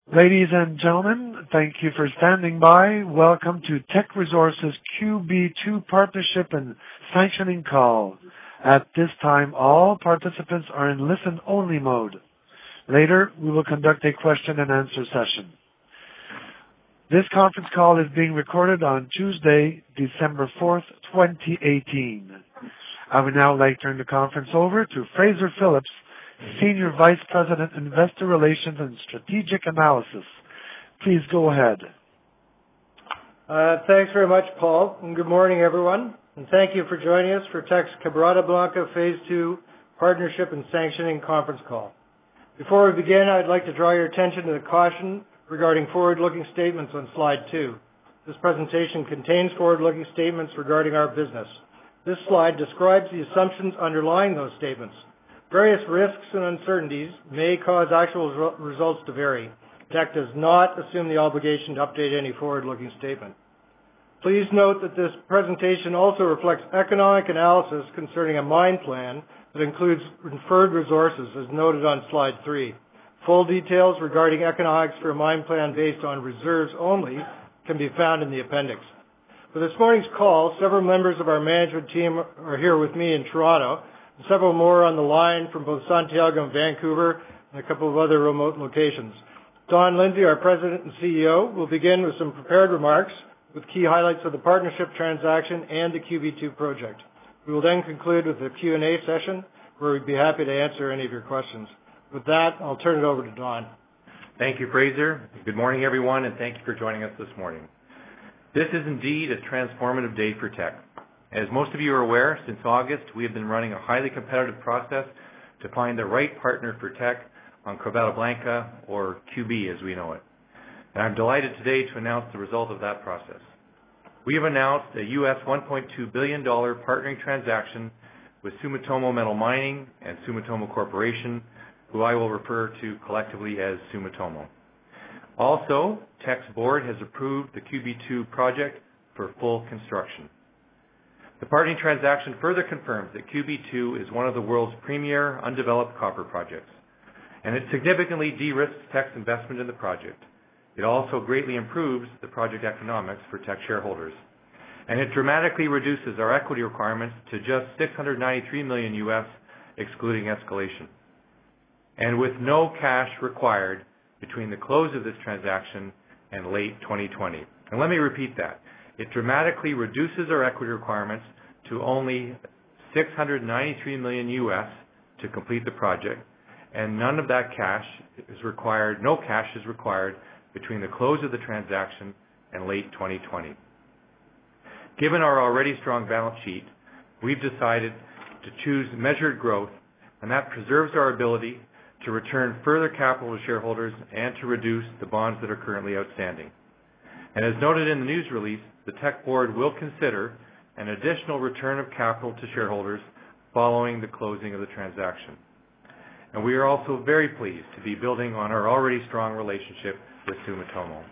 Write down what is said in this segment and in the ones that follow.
Ladies and gentlemen, thank you for standing by. Welcome to Teck Resources QB2 Partnership and Sanctioning Call. At this time, all participants are in listen-only mode. Later, we will conduct a question-and-answer session. This conference call is being recorded on Tuesday, December 4th, 2018. I would now like to turn the conference over to Fraser Phillips, Senior Vice President, Investor Relations and Strategic Analysis. Please go ahead. Thanks very much, Paul, and good morning, everyone. And thank you for joining us for Teck's Quebrada Blanca Phase 2 Partnership and Sanctioning Conference Call. Before we begin, I'd like to draw your attention to the caution regarding forward-looking statements on Slide 2. This presentation contains forward-looking statements regarding our business. This slide describes the assumptions underlying those statements. Various risks and uncertainties may cause actual results to vary. Teck does not assume the obligation to update any forward-looking statement. Please note that this presentation also reflects economic analysis concerning a mine plan that includes inferred resources, as noted on Slide 3. Full details regarding economics for a mine plan based on reserves only can be found in the appendix. For this morning's call, several members of our management team are here with me in Toronto, and several more on the line from both Santiago and Vancouver and a couple of other remote locations. Don Lindsay, our President and CEO, will begin with some prepared remarks with key highlights of the partnership transaction and the QB2 project. We will then conclude with a Q&A session where we'd be happy to answer any of your questions. With that, I'll turn it over to Don. Thank you, Fraser. Good morning, everyone, and thank you for joining us this morning. This is indeed a transformative day for Teck. As most of you are aware, since August, we have been running a highly competitive process to find the right partner for Teck on Quebrada Blanca, or QB as we know it. And I'm delighted today to announce the result of that process. We have announced a US $1.2 billion partnering transaction with Sumitomo Metal Mining and Sumitomo Corporation, who I will refer to collectively as Sumitomo. Also, Teck's board has approved the QB2 project for full construction. The partnering transaction further confirms that QB2 is one of the world's premier undeveloped copper projects, and it significantly de-risks Teck's investment in the project. It also greatly improves the project economics for Teck shareholders, and it dramatically reduces our equity requirements to just $693 million US, excluding escalation, and with no cash required between the close of this transaction and late 2020. And let me repeat that. It dramatically reduces our equity requirements to only $693 million US to complete the project, and none of that cash is required, no cash is required between the close of the transaction and late 2020. Given our already strong balance sheet, we've decided to choose measured growth, and that preserves our ability to return further capital to shareholders and to reduce the bonds that are currently outstanding. And as noted in the news release, the Teck board will consider an additional return of capital to shareholders following the closing of the transaction. And we are also very pleased to be building on our already strong relationship with Sumitomo.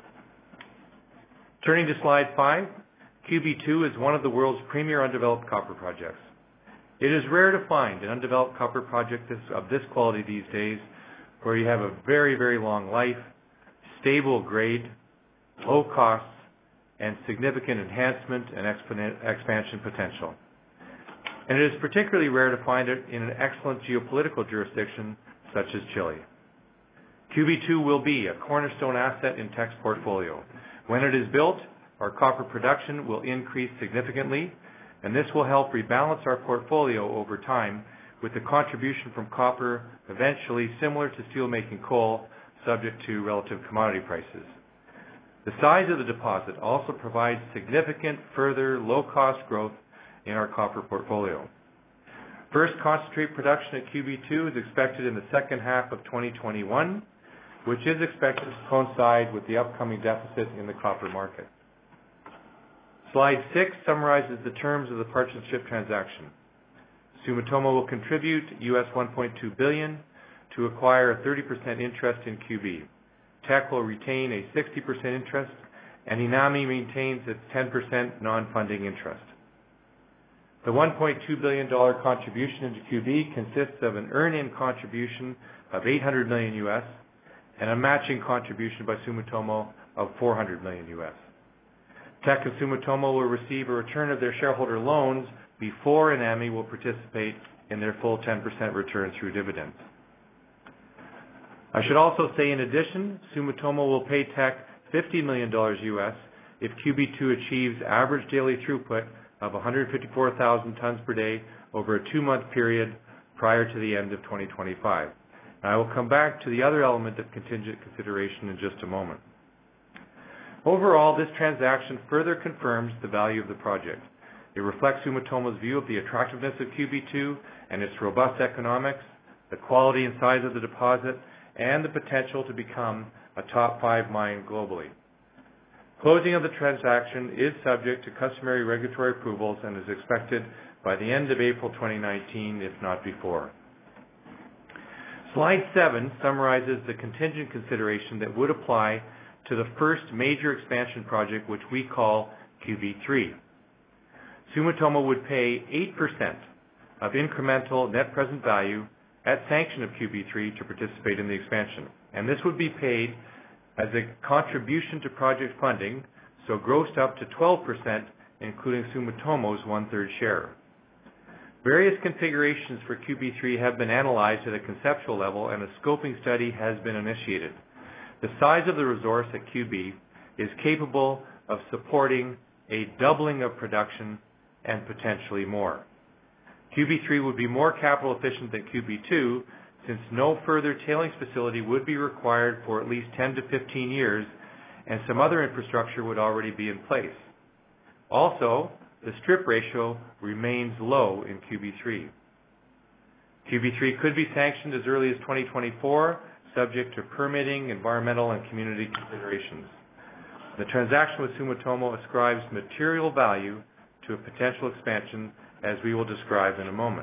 Turning to Slide 5, QB2 is one of the world's premier undeveloped copper projects. It is rare to find an undeveloped copper project of this quality these days, where you have a very, very long life, stable grade, low costs, and significant enhancement and expansion potential. And it is particularly rare to find it in an excellent geopolitical jurisdiction such as Chile. QB2 will be a cornerstone asset in Teck's portfolio. When it is built, our copper production will increase significantly, and this will help rebalance our portfolio over time with the contribution from copper eventually similar to steelmaking coal, subject to relative commodity prices. The size of the deposit also provides significant further low-cost growth in our copper portfolio. First concentrate production at QB2 is expected in the second half of 2021, which is expected to coincide with the upcoming deficit in the copper market. Slide 6 summarizes the terms of the partnership transaction. Sumitomo will contribute US $1.2 billion to acquire a 30% interest in QB. Teck will retain a 60% interest, and Inami maintains its 10% non-funding interest. The $1.2 billion contribution into QB consists of an earn-in contribution of $800 million US and a matching contribution by Sumitomo of $400 million. Teck and Sumitomo will receive a return of their shareholder loans before Anami will participate in their full 10% return through dividends. I should also say, in addition, Sumitomo will pay Teck $50 million if QB2 achieves average daily throughput of 154,000 tons per day over a 2-month period prior to the end of 2025. And I will come back to the other element of contingent consideration in just a moment. Overall, this transaction further confirms the value of the project. It reflects Sumitomo's view of the attractiveness of QB2 and its robust economics, the quality and size of the deposit, and the potential to become a top 5 mine globally. Closing of the transaction is subject to customary regulatory approvals and is expected by the end of April 2019, if not before. Slide 7 summarizes the contingent consideration that would apply to the first major expansion project, which we call QB3. Sumitomo would pay 8% of incremental net present value at sanction of QB3 to participate in the expansion. And this would be paid as a contribution to project funding, so grossed up to 12%, including Sumitomo's 1/3 share. Various configurations for QB3 have been analyzed at a conceptual level, and a scoping study has been initiated. The size of the resource at QB is capable of supporting a doubling of production and potentially more. QB3 would be more capital efficient than QB2, since no further tailings facility would be required for at least 10 to 15 years, and some other infrastructure would already be in place. Also, the strip ratio remains low in QB3. QB3 could be sanctioned as early as 2024, subject to permitting, environmental, and community considerations. The transaction with Sumitomo ascribes material value to a potential expansion, as we will describe in a moment.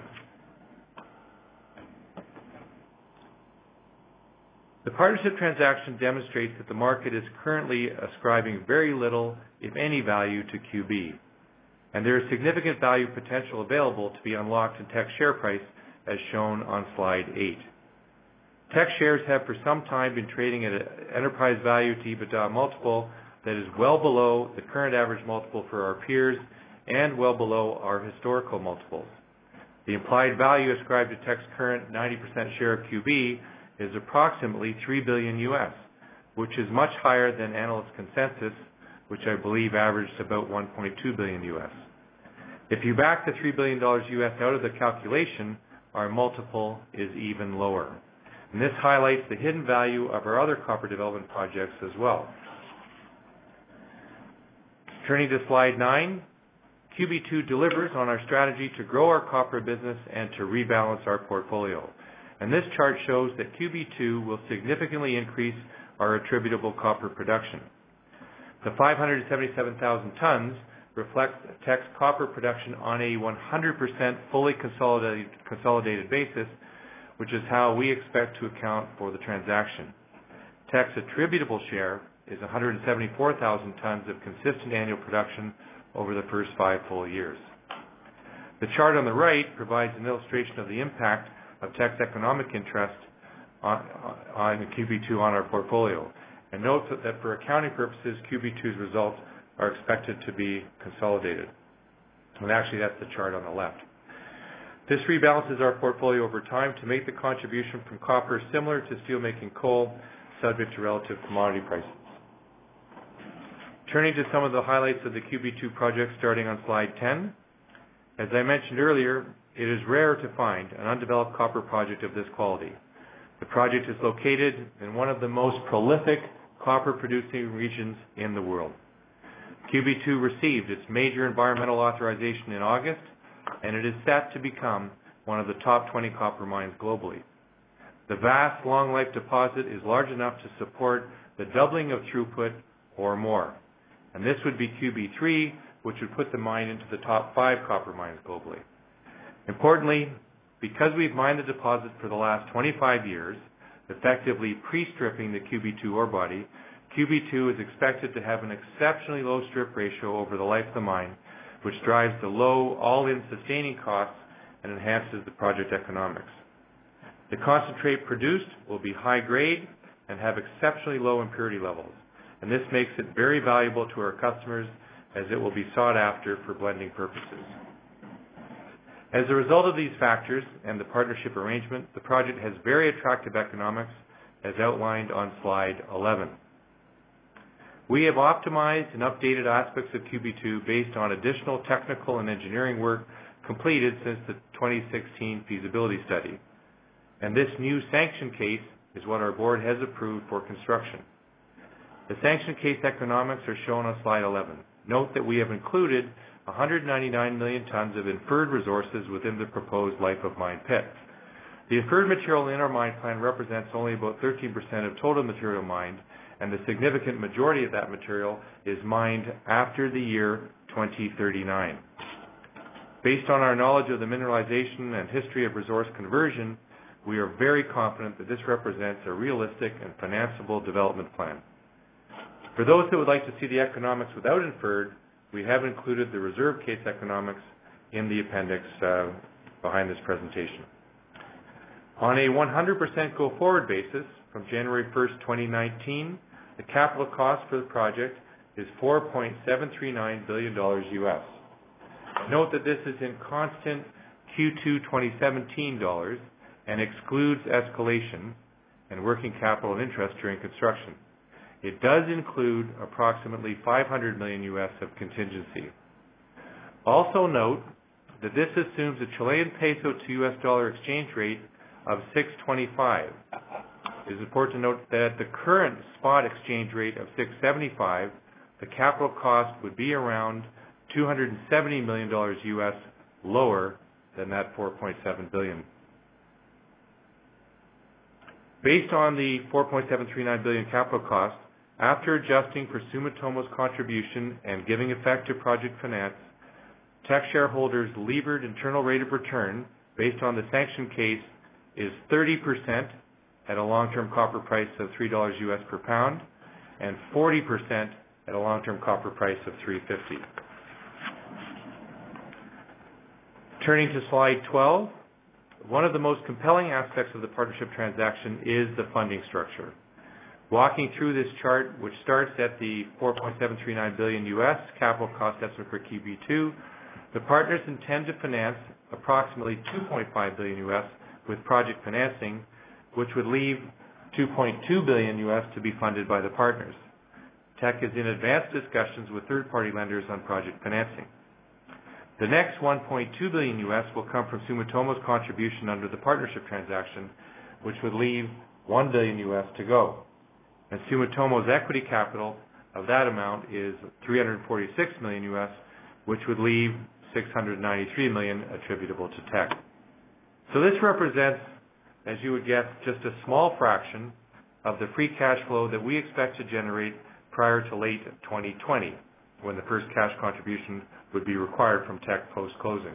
The partnership transaction demonstrates that the market is currently ascribing very little, if any, value to QB, and there is significant value potential available to be unlocked in Teck's share price, as shown on slide 8. Teck shares have for some time been trading at an enterprise value to EBITDA multiple that is well below the current average multiple for our peers and well below our historical multiples. The implied value ascribed to Teck's current 90% share of QB is approximately $3 billion, which is much higher than analyst consensus, which I believe averaged about $1.2 billion. If you back the $3 billion out of the calculation, our multiple is even lower. And this highlights the hidden value of our other copper development projects as well. Turning to slide 9, QB2 delivers on our strategy to grow our copper business and to rebalance our portfolio. And this chart shows that QB2 will significantly increase our attributable copper production. The 577,000 tons reflects Teck's copper production on a 100% fully consolidated basis, which is how we expect to account for the transaction. Teck's attributable share is 174,000 tons of consistent annual production over the first 5 full years. The chart on the right provides an illustration of the impact of Teck's economic interest on QB2 on our portfolio, and note that for accounting purposes, QB2's results are expected to be consolidated. And actually, that's the chart on the left. This rebalances our portfolio over time to make the contribution from copper similar to steelmaking coal, subject to relative commodity prices. Turning to some of the highlights of the QB2 project starting on slide 10. As I mentioned earlier, it is rare to find an undeveloped copper project of this quality. The project is located in one of the most prolific copper-producing regions in the world. QB2 received its major environmental authorization in August, and it is set to become one of the top 20 copper mines globally. The vast, long-life deposit is large enough to support the doubling of throughput or more. And this would be QB3, which would put the mine into the top 5 copper mines globally. Importantly, because we've mined the deposit for the last 25 years, effectively pre-stripping the QB2 ore body, QB2 is expected to have an exceptionally low strip ratio over the life of the mine, which drives the low all-in sustaining costs and enhances the project economics. The concentrate produced will be high grade and have exceptionally low impurity levels, and this makes it very valuable to our customers as it will be sought after for blending purposes. As a result of these factors and the partnership arrangement, the project has very attractive economics as outlined on slide 11. We have optimized and updated aspects of QB2 based on additional technical and engineering work completed since the 2016 feasibility study. And this new sanction case is what our board has approved for construction. The sanction case economics are shown on slide 11. Note that we have included 199 million tons of inferred resources within the proposed life of mine pit. The inferred material in our mine plan represents only about 13% of total material mined, and the significant majority of that material is mined after the year 2039. Based on our knowledge of the mineralization and history of resource conversion, we are very confident that this represents a realistic and financeable development plan. For those that would like to see the economics without inferred, we have included the reserve case economics in the appendix behind this presentation. On a 100% go-forward basis, from January 1st, 2019, the capital cost for the project is $4.739 billion US. Note that this is in constant Q2 2017 dollars and excludes escalation and working capital and interest during construction. It does include approximately $500 million US of contingency. Also note that this assumes a Chilean peso to US dollar exchange rate of 6.25. It is important to note that at the current spot exchange rate of 6.75, the capital cost would be around $270 million US lower than that $4.7 billion. Based on the $4.739 billion capital cost, after adjusting for Sumitomo's contribution and giving effect to project finance, Teck shareholders' levered internal rate of return based on the sanction case is 30% at a long-term copper price of $3 US per pound and 40% at a long-term copper price of $3.50. Turning to slide 12, one of the most compelling aspects of the partnership transaction is the funding structure. Walking through this chart, which starts at the $4.739 billion US capital cost estimate for QB2, the partners intend to finance approximately $2.5 billion US with project financing, which would leave $2.2 billion US to be funded by the partners. Teck is in advanced discussions with third-party lenders on project financing. The next $1.2 billion US will come from Sumitomo's contribution under the partnership transaction, which would leave $1 billion US to go. And Sumitomo's equity capital of that amount is $346 million US, which would leave $693 million attributable to Teck. So this represents, as you would guess, just a small fraction of the free cash flow that we expect to generate prior to late 2020, when the first cash contribution would be required from Teck post-closing.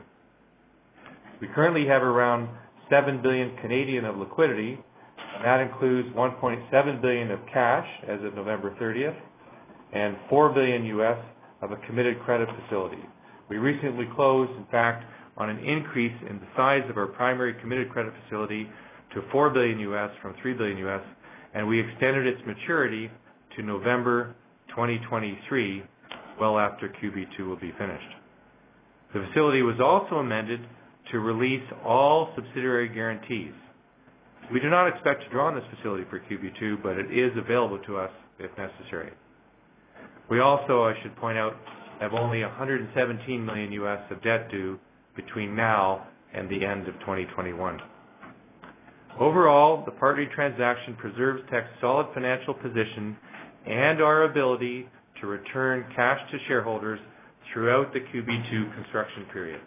We currently have around 7 billion Canadian of liquidity, and that includes 1.7 billion of cash as of November 30th and 4 billion US of a committed credit facility. We recently closed, in fact, on an increase in the size of our primary committed credit facility to 4 billion US from 3 billion US, and we extended its maturity to November 2023, well after QB2 will be finished. The facility was also amended to release all subsidiary guarantees. We do not expect to draw on this facility for QB2, but it is available to us if necessary. We also, I should point out, have only 117 million US of debt due between now and the end of 2021. Overall, the partner transaction preserves Teck's solid financial position and our ability to return cash to shareholders throughout the QB2 construction period.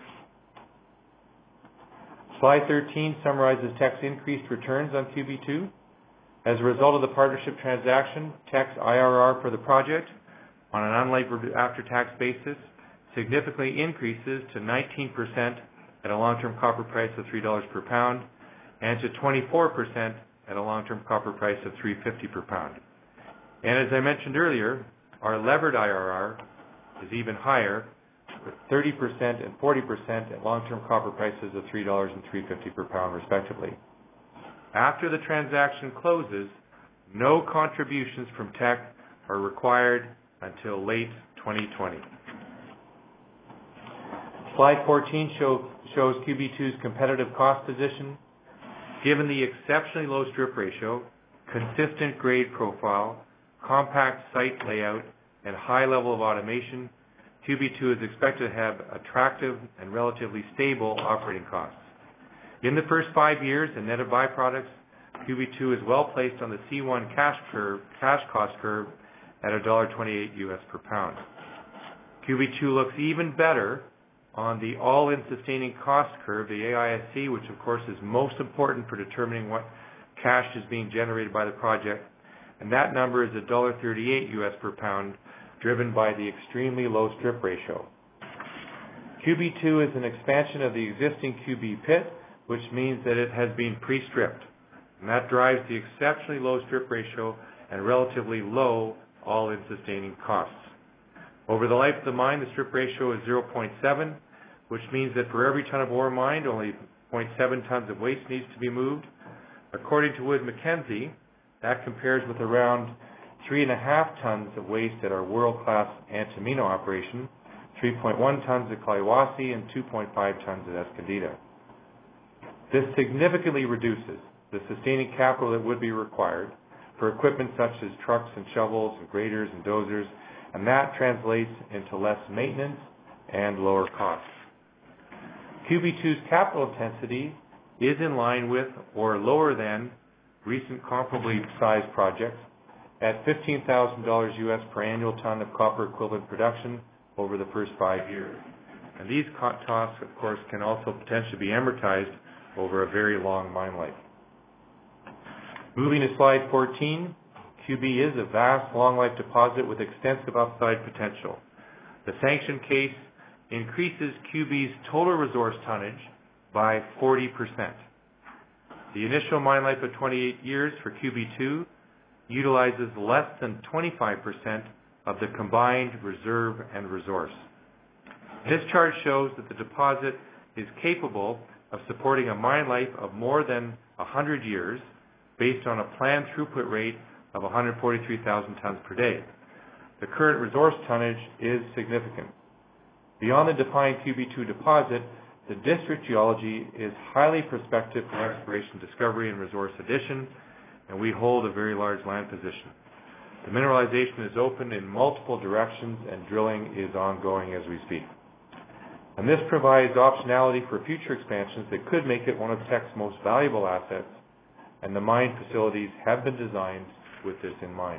Slide 13 summarizes Teck's increased returns on QB2. As a result of the partnership transaction, Teck's IRR for the project on an unlevered after-tax basis significantly increases to 19% at a long-term copper price of $3 per pound and to 24% at a long-term copper price of $3.50 per pound. And as I mentioned earlier, our levered IRR is even higher, with 30% and 40% at long-term copper prices of $3 and $3.50 per pound, respectively. After the transaction closes, no contributions from Teck are required until late 2020. Slide 14 shows QB2's competitive cost position. Given the exceptionally low strip ratio, consistent grade profile, compact site layout, and high level of automation, QB2 is expected to have attractive and relatively stable operating costs. In the first 5 years, and net of byproducts, QB2 is well placed on the C1 cash cost curve at $1.28 US per pound. QB2 looks even better on the all-in sustaining cost curve, the AISC, which of course is most important for determining what cash is being generated by the project, and that number is $1.38 US per pound, driven by the extremely low strip ratio. QB2 is an expansion of the existing QB pit, which means that it has been pre-stripped, and that drives the exceptionally low strip ratio and relatively low all-in sustaining costs. Over the life of the mine, the strip ratio is 0.7, which means that for every ton of ore mined, only 0.7 tons of waste needs to be moved. According to Wood Mackenzie, that compares with around 3.5 tons of waste at our world-class Antamina operation, 3.1 tons at Collahuasi, and 2.5 tons at Escondida. This significantly reduces the sustaining capital that would be required for equipment such as trucks and shovels and graders and dozers, and that translates into less maintenance and lower costs. QB2's capital intensity is in line with or lower than recent comparably sized projects at $15,000 US per annual ton of copper equivalent production over the first 5 years. And these costs, of course, can also potentially be amortized over a very long mine life. Moving to slide 14, QB is a vast, long-life deposit with extensive upside potential. The sanction case increases QB's total resource tonnage by 40%. The initial mine life of 28 years for QB2 utilizes less than 25% of the combined reserve and resource. This chart shows that the deposit is capable of supporting a mine life of more than 100 years based on a planned throughput rate of 143,000 tons per day. The current resource tonnage is significant. Beyond the defined QB2 deposit, the district geology is highly prospective for exploration, discovery, and resource addition, and we hold a very large land position. The mineralization is open in multiple directions, and drilling is ongoing as we speak. And this provides optionality for future expansions that could make it one of Teck's most valuable assets, and the mine facilities have been designed with this in mind.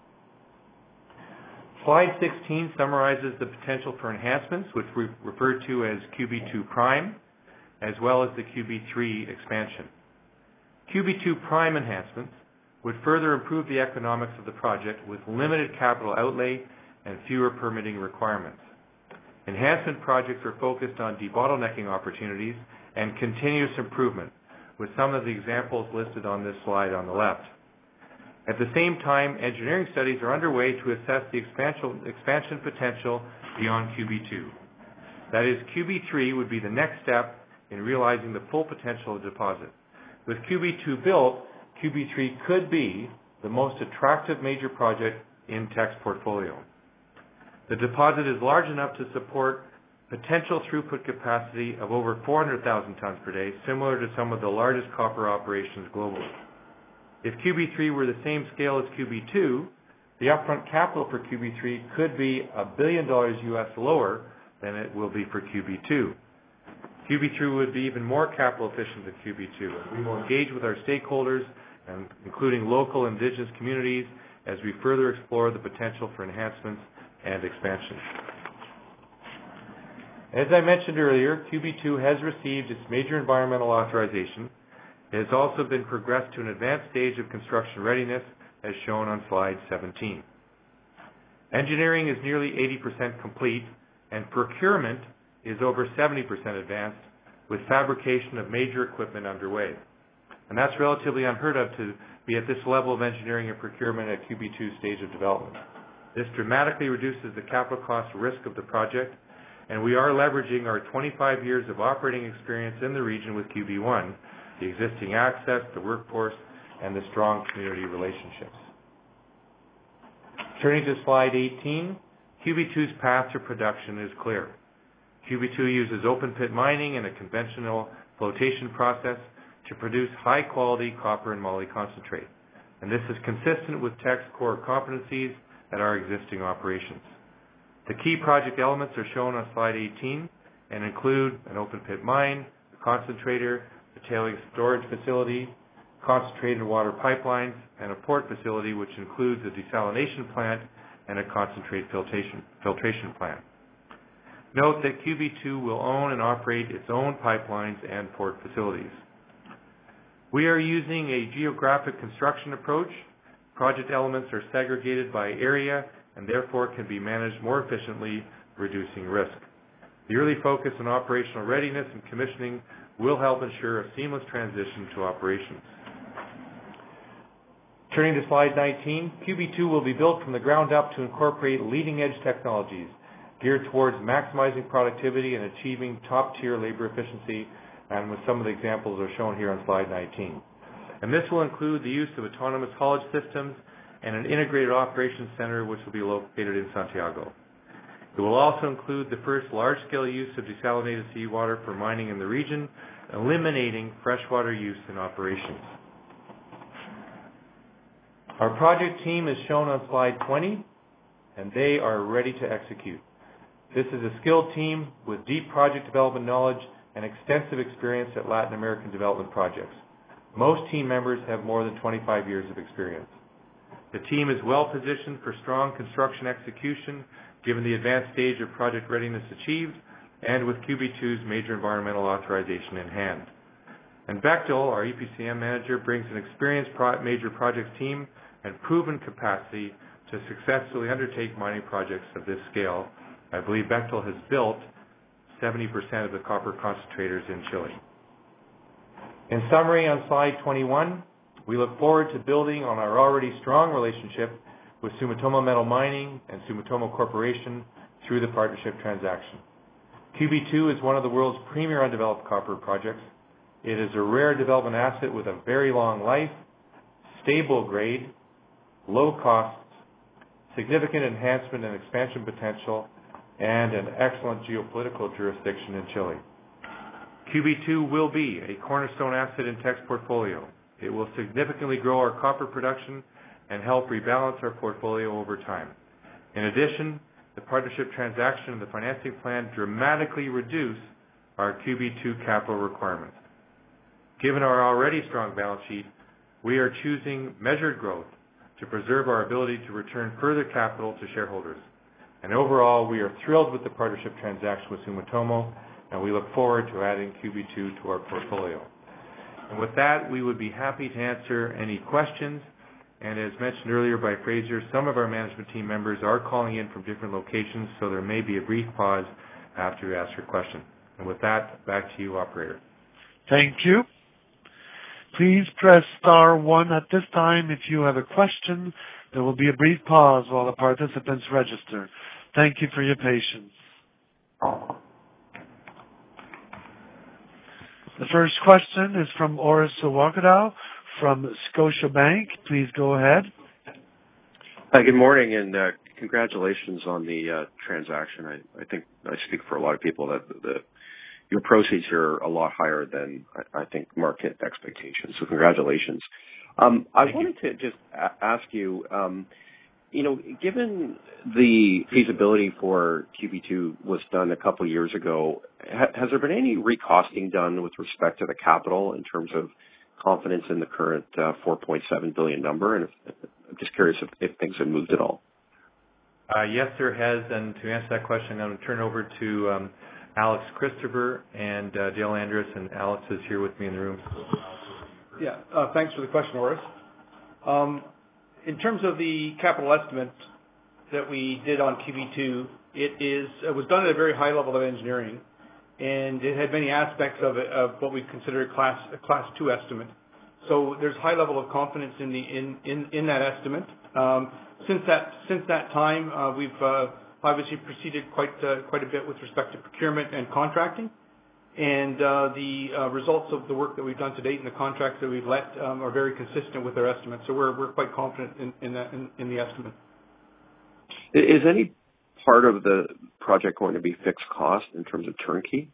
Slide 16 summarizes the potential for enhancements, which we refer to as QB2 Prime, as well as the QB3 expansion. QB2 Prime enhancements would further improve the economics of the project with limited capital outlay and fewer permitting requirements. Enhancement projects are focused on debottlenecking opportunities and continuous improvement, with some of the examples listed on this slide on the left. At the same time, engineering studies are underway to assess the expansion potential beyond QB2. That is, QB3 would be the next step in realizing the full potential of the deposit. With QB2 built, QB3 could be the most attractive major project in Teck's portfolio. The deposit is large enough to support potential throughput capacity of over 400,000 tons per day, similar to some of the largest copper operations globally. If QB3 were the same scale as QB2, the upfront capital for QB3 could be $1 billion US lower than it will be for QB2. QB3 would be even more capital efficient than QB2, and we will engage with our stakeholders, including local indigenous communities, as we further explore the potential for enhancements and expansion. As I mentioned earlier, QB2 has received its major environmental authorization. It has also been progressed to an advanced stage of construction readiness, as shown on slide 17. Engineering is nearly 80% complete, and procurement is over 70% advanced, with fabrication of major equipment underway. And that's relatively unheard of to be at this level of engineering and procurement at QB2 stage of development. This dramatically reduces the capital cost risk of the project, and we are leveraging our 25 years of operating experience in the region with QB1, the existing access, the workforce, and the strong community relationships. Turning to slide 18, QB2's path to production is clear. QB2 uses open pit mining and a conventional flotation process to produce high-quality copper and moly concentrate, and this is consistent with Teck's core competencies at our existing operations. The key project elements are shown on slide 18 and include an open pit mine, a concentrator, a tailings storage facility, concentrated water pipelines, and a port facility which includes a desalination plant and a concentrate filtration plant. Note that QB2 will own and operate its own pipelines and port facilities. We are using a geographic construction approach. Project elements are segregated by area and therefore can be managed more efficiently, reducing risk. The early focus on operational readiness and commissioning will help ensure a seamless transition to operations. Turning to slide 19, QB2 will be built from the ground up to incorporate leading-edge technologies geared towards maximizing productivity and achieving top-tier labor efficiency, and with some of the examples are shown here on slide 19. And this will include the use of autonomous haulage systems and an integrated operations center which will be located in Santiago. It will also include the first large-scale use of desalinated seawater for mining in the region, eliminating freshwater use in operations. Our project team is shown on slide 20, and they are ready to execute. This is a skilled team with deep project development knowledge and extensive experience at Latin American development projects. Most team members have more than 25 years of experience. The team is well positioned for strong construction execution given the advanced stage of project readiness achieved and with QB2's major environmental authorization in hand. And Bechtel, our EPCM manager, brings an experienced major projects team and proven capacity to successfully undertake mining projects of this scale. I believe Bechtel has built 70% of the copper concentrators in Chile. In summary, on slide 21, we look forward to building on our already strong relationship with Sumitomo Metal Mining and Sumitomo Corporation through the partnership transaction. QB2 is one of the world's premier undeveloped copper projects. It is a rare development asset with a very long life, stable grade, low costs, significant enhancement and expansion potential, and an excellent geopolitical jurisdiction in Chile. QB2 will be a cornerstone asset in Teck's portfolio. It will significantly grow our copper production and help rebalance our portfolio over time. In addition, the partnership transaction and the financing plan dramatically reduce our QB2 capital requirements. Given our already strong balance sheet, we are choosing measured growth to preserve our ability to return further capital to shareholders. And overall, we are thrilled with the partnership transaction with Sumitomo, and we look forward to adding QB2 to our portfolio. And with that, we would be happy to answer any questions. And as mentioned earlier by Fraser, some of our management team members are calling in from different locations, so there may be a brief pause after you ask your question. And with that, back to you, operator. Thank you. Please press star 1 at this time if you have a question. There will be a brief pause while the participants register. Thank you for your patience. The first question is from Orest Wowkodaw from Scotiabank. Please go ahead. Hi, good morning, and congratulations on the transaction. I think I speak for a lot of people that your proceeds are a lot higher than I think market expectations. So congratulations. I wanted to just ask you, given the feasibility for QB2 was done a couple of years ago, has there been any recosting done with respect to the capital in terms of confidence in the current $4.7 billion number? And I'm just curious if things have moved at all. Yes, there has. And to answer that question, I'm going to turn over to Alex Christopher and Dale Andrus, and Alex is here with me in the room. Yeah, thanks for the question, Orest. In terms of the capital estimate that we did on QB2, it was done at a very high level of engineering, and it had many aspects of it, of what we consider a class 2 estimate. So there's high level of confidence in that estimate. Since that time, we've obviously proceeded quite a bit with respect to procurement and contracting, And the results of the work that we've done to date and the contracts that we've let are very consistent with our estimates. So we're quite confident in the estimate. Is any part of the project going to be fixed cost in terms of turnkey?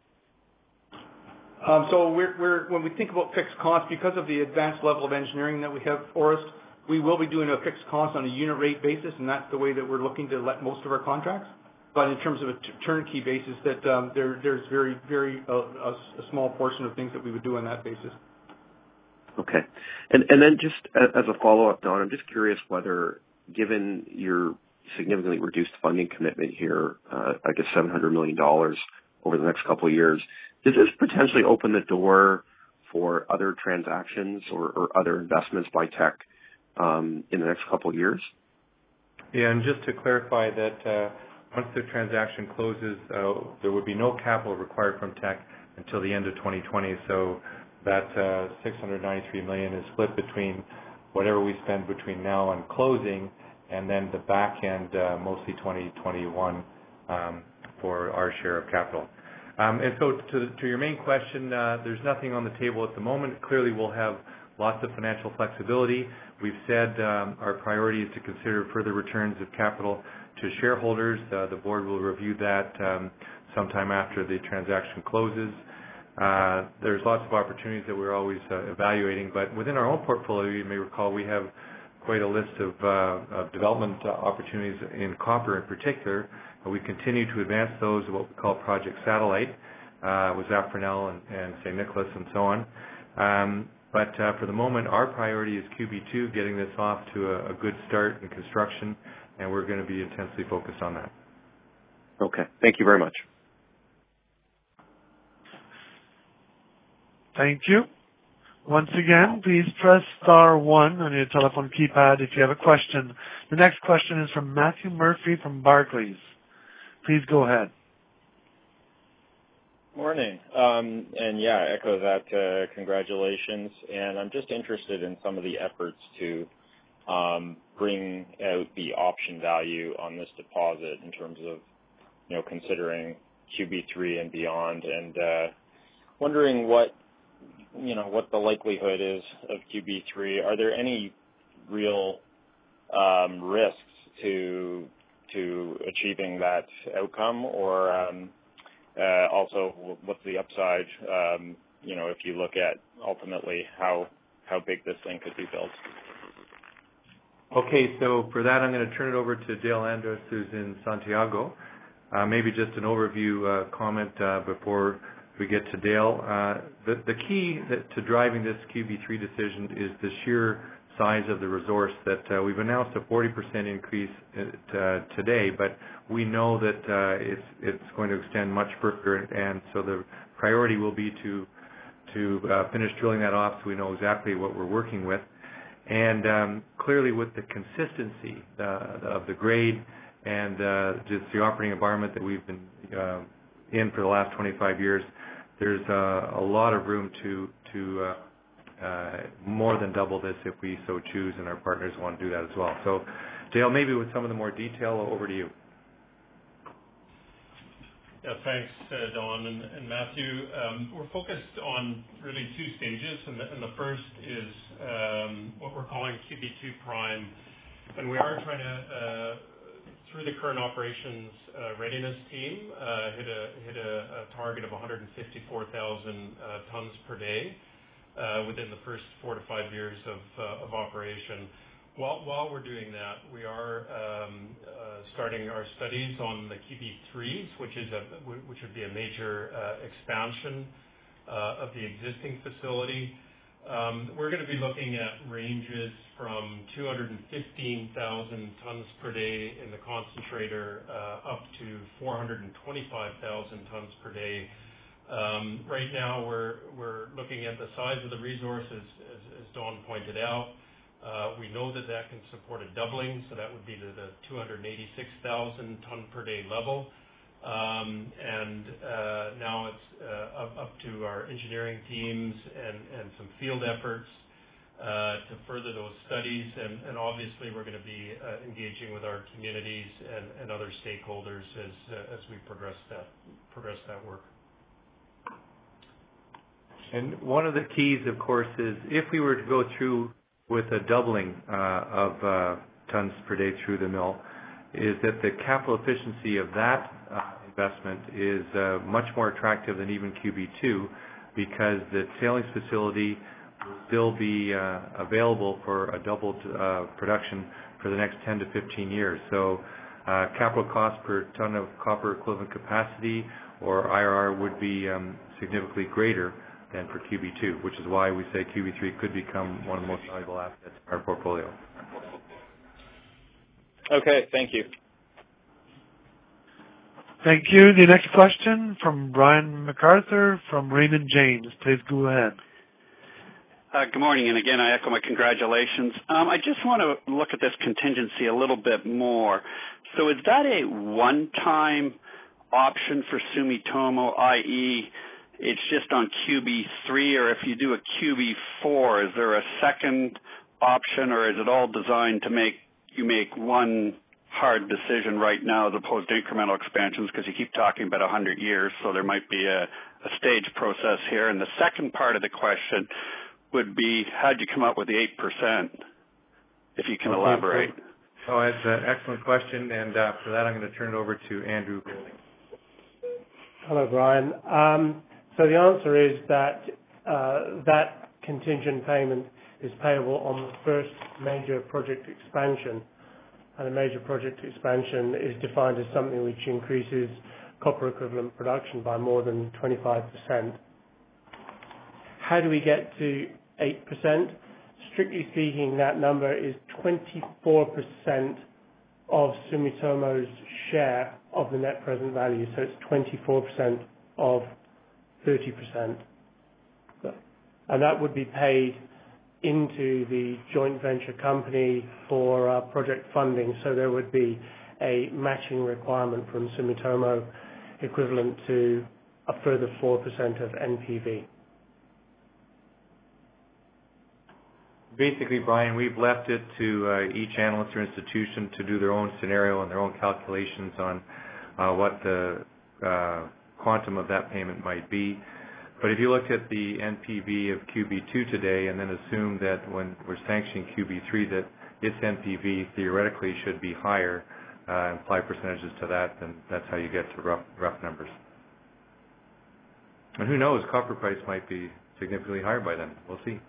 So when we think about fixed costs, because of the advanced level of engineering that we have, Orest, we will be doing a fixed cost on a unit rate basis, and that's the way that we're looking to let most of our contracts. But in terms of a turnkey basis, that there's very a small portion of things that we would do on that basis. Okay. And then just as a follow-up, Don, I'm just curious whether, given your significantly reduced funding commitment here, I guess $700 million over the next couple of years, does this potentially open the door for other transactions or other investments by Teck in the next couple of years? Yeah, and just to clarify that once the transaction closes, there would be no capital required from Teck until the end of 2020. So that $693 million is split between whatever we spend between now and closing, and then the back end, mostly 2021, for our share of capital. And so to your main question, there's nothing on the table at the moment. Clearly, we'll have lots of financial flexibility. We've said our priority is to consider further returns of capital to shareholders. The board will review that sometime after the transaction closes. There's lots of opportunities that we're always evaluating, but within our own portfolio, you may recall, we have quite a list of development opportunities in copper in particular. We continue to advance those, what we call Project Satellite, with Zafranal and St. Nicholas and so on. But for the moment, our priority is QB2, getting this off to a good start in construction, and we're going to be intensely focused on that. Okay. Thank you very much. Thank you. Once again, please press star one on your telephone keypad if you have a question. The next question is from Matthew Murphy from Barclays. Please go ahead. Morning. And yeah, echo that congratulations. And I'm just interested in some of the efforts to bring out the option value on this deposit in terms of, considering QB3 and beyond, and wondering what the likelihood is of QB3. Are there any real risks to achieving that outcome, or also what's the upside? If you look at ultimately how big this thing could be built. Okay, so for that, I'm going to turn it over to Dale Andres, who's in Santiago. Maybe just an overview comment before we get to Dale. The key to driving this QB3 decision is the sheer size of the resource that we've announced a 40% increase today, but we know that it's going to extend much further, and so the priority will be to finish drilling that off so we know exactly what we're working with. And clearly, with the consistency of the grade and just the operating environment that we've been in for the last 25 years, there's a lot of room to more than double this if we so choose, and our partners want to do that as well. So, Dale, maybe with some of the more detail, over to you. Yeah, thanks, Don and Matthew. We're focused on really two stages, and the first is what we're calling QB2 Prime, and we are trying to, through the current operations readiness team, hit a target of 154,000 tons per day within the first 4 to 5 years of operation. While we're doing that, we are starting our studies on the QB3s, which would be a major expansion of the existing facility. We're going to be looking at ranges from 215,000 tons per day in the concentrator up to 425,000 tons per day. Right now, we're looking at the size of the resources, as Don pointed out. We know that can support a doubling, so that would be to the 286,000 ton per day level. And now it's up to our engineering teams and some field efforts to further those studies. And obviously, we're going to be engaging with our communities and other stakeholders as we progress that work. And one of the keys, of course, is if we were to go through with a doubling of tons per day through the mill, is that the capital efficiency of that investment is much more attractive than even QB2, because the tailings facility will still be available for a doubled production for the next 10 to 15 years. So capital cost per ton of copper equivalent capacity, or IRR, would be significantly greater than for QB2, which is why we say QB3 could become one of the most valuable assets in our portfolio. Okay, thank you. Thank you. The next question from Brian MacArthur from Raymond James. Please go ahead. Good morning, and again, I echo my congratulations. I just want to look at this contingency a little bit more. So is that a one-time option for Sumitomo, i.e., it's just on QB3, or if you do a QB4, is there a second option, or is it all designed to make one hard decision right now as opposed to incremental expansions, because you keep talking about 100 years, so there might be a stage process here. And the second part of the question would be, how'd you come up with the 8%, if you can elaborate? Oh, that's an excellent question, and for that I'm going to turn it over to Andrew Golding. Hello, Brian. So the answer is that that contingent payment is payable on the first major project expansion, and a major project expansion is defined as something which increases copper equivalent production by more than 25%. How do we get to 8%? Strictly speaking, that number is 24% of Sumitomo's share of the net present value, so it's 24% of 30%. And that would be paid into the joint venture company for project funding, so there would be a matching requirement from Sumitomo equivalent to a further 4% of NPV. Basically, Brian, we've left it to each analyst or institution to do their own scenario and their own calculations on what the quantum of that payment might be. But if you look at the NPV of QB2 today and then assume that when we're sanctioning QB3 that its NPV theoretically should be higher, and apply percentages to that, then that's how you get to rough numbers. And who knows, copper price might be significantly higher by then. We'll see.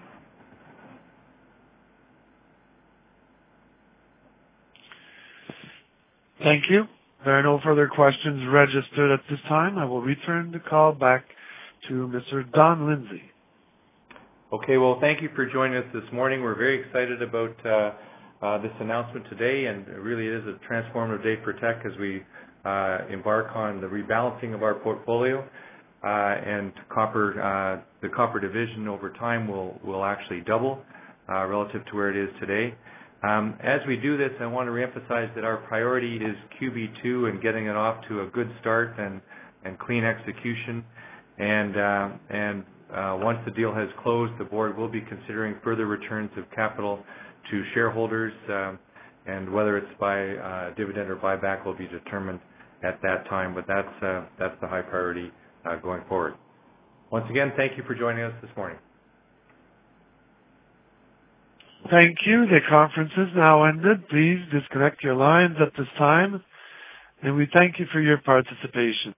Thank you. There are no further questions registered at this time. I will return the call back to Mr. Don Lindsay. Okay, well, thank you for joining us this morning. We're very excited about this announcement today, and it really is a transformative day for Teck as we embark on the rebalancing of our portfolio, and the copper division over time will actually double relative to where it is today. As we do this, I want to reemphasize that our priority is QB2 and getting it off to a good start and clean execution. And once the deal has closed, the board will be considering further returns of capital to shareholders, and whether it's by dividend or buyback will be determined at that time. But that's the high priority going forward. Once again, thank you for joining us this morning. Thank you. The conference is now ended. Please disconnect your lines at this time, and we thank you for your participation.